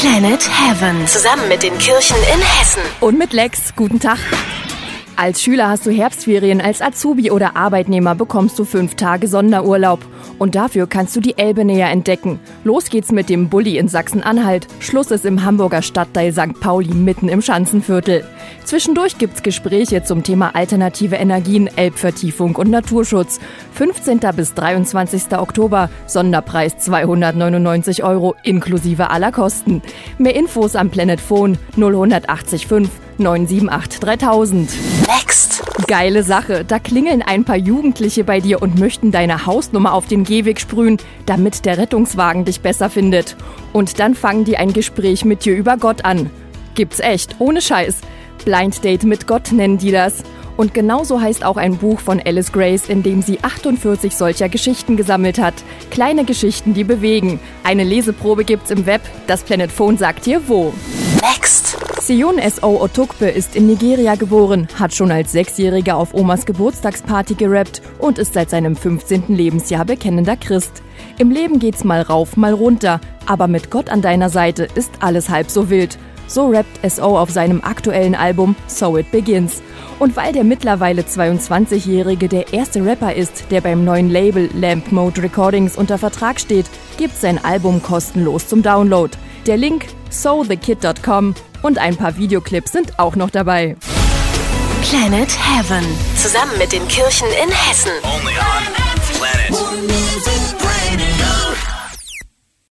Planet Heaven. Zusammen mit den Kirchen in Hessen. Und mit Lex. Guten Tag. Als Schüler hast du Herbstferien, als Azubi oder Arbeitnehmer bekommst du 5 Tage Sonderurlaub. Und dafür kannst du die Elbe näher entdecken. Los geht's mit dem Bulli in Sachsen-Anhalt. Schluss ist im Hamburger Stadtteil St. Pauli mitten im Schanzenviertel. Zwischendurch gibt's Gespräche zum Thema alternative Energien, Elbvertiefung und Naturschutz. 15. bis 23. Oktober, Sonderpreis 299 € inklusive aller Kosten. Mehr Infos am Planet Phone 0185 978 3000. Next. Geile Sache, da klingeln ein paar Jugendliche bei dir und möchten deine Hausnummer auf den Gehweg sprühen, damit der Rettungswagen dich besser findet. Und dann fangen die ein Gespräch mit dir über Gott an. Gibt's echt, ohne Scheiß. Blind Date mit Gott nennen die das. Und genauso heißt auch ein Buch von Alice Grace, in dem sie 48 solcher Geschichten gesammelt hat. Kleine Geschichten, die bewegen. Eine Leseprobe gibt's im Web. Das Planet Phone sagt dir wo. Next. Sion S.O. Otukpe ist in Nigeria geboren, hat schon als 6-Jähriger auf Omas Geburtstagsparty gerappt und ist seit seinem 15. Lebensjahr bekennender Christ. Im Leben geht's mal rauf, mal runter, aber mit Gott an deiner Seite ist alles halb so wild. So rappt S.O. auf seinem aktuellen Album So It Begins. Und weil der mittlerweile 22-Jährige der erste Rapper ist, der beim neuen Label Lamp Mode Recordings unter Vertrag steht, gibt's sein Album kostenlos zum Download. Der Link sothekid.com und ein paar Videoclips sind auch noch dabei. Planet Heaven. Zusammen mit den Kirchen in Hessen. Only on Planet.